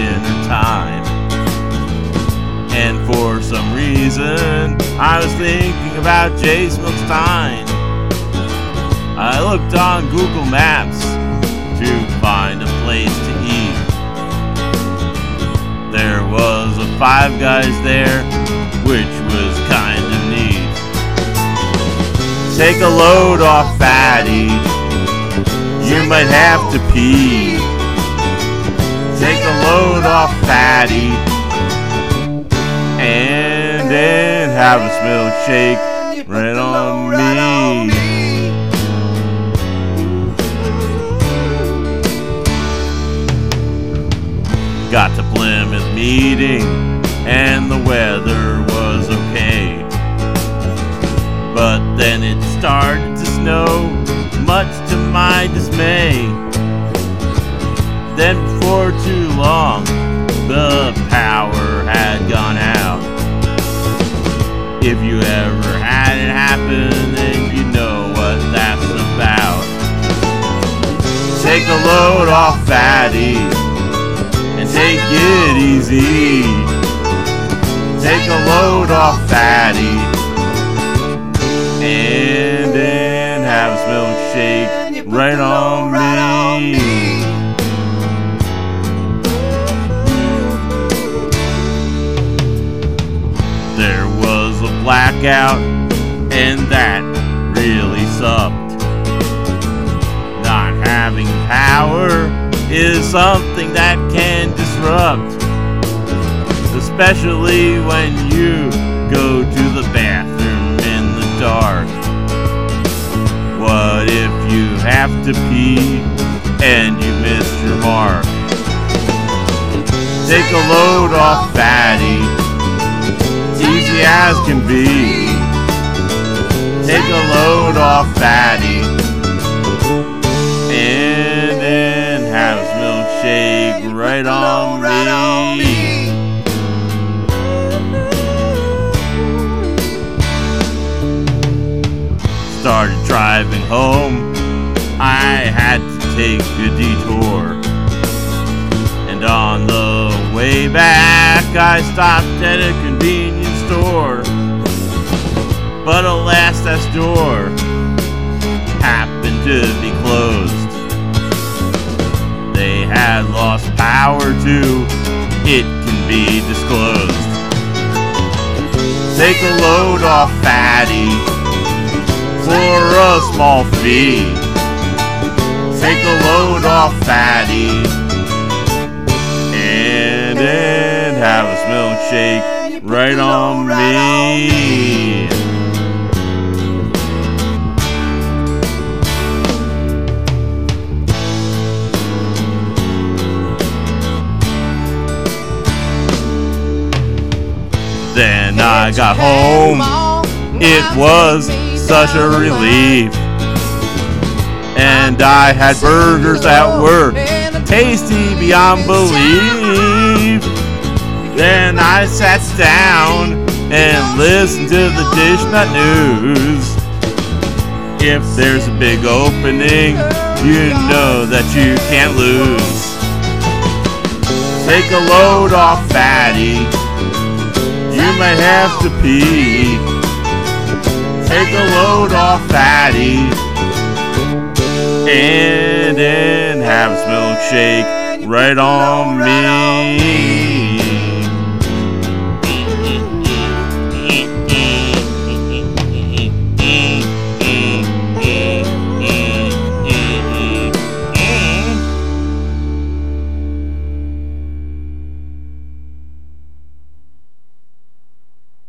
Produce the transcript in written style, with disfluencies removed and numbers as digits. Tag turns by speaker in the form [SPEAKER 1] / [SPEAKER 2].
[SPEAKER 1] dinner time. And for some reason, I was thinking about J. Smilkstein. I looked on Google Maps to find a place to eat. There was a Five Guys there, which was kind of neat. Take a load off, fatty, you might have to pee. Take a load off, fatty, and then have a milkshake right on me. Got to Plymouth meeting, and the weather was okay. But then it started to snow, much to my dismay. Then before too long, the power had gone out. If you ever had it happen, then you know what that's about. Take a load off, fatty, and take it easy. Take a load off, fatty, and then have a milkshake right on me. There was a blackout, and that really sucked. Not having power is something that can disrupt, especially when you go to the bathroom in the dark. What if you have to pee and you missed your mark? Take a load off, fatty, easy as can be. Take a load off, fatty, and then have a milkshake right on me. Started driving home, I had to take a detour. And on the way back, I stopped at a convenience store. But alas, that store happened to be closed. They had lost power too, it can be disclosed. Take a load off, fatty, for a small fee. Take a load off, fatty, and then have a milkshake right on me. Then I got home, it was such a relief. And I had burgers that were tasty beyond belief. Then I sat down and listened to the Dish Nut News. If there's a big opening, you know that you can't lose. Take a load off, fatty, you might have to pee. Take a load off, fatty, and then have a milkshake right on me.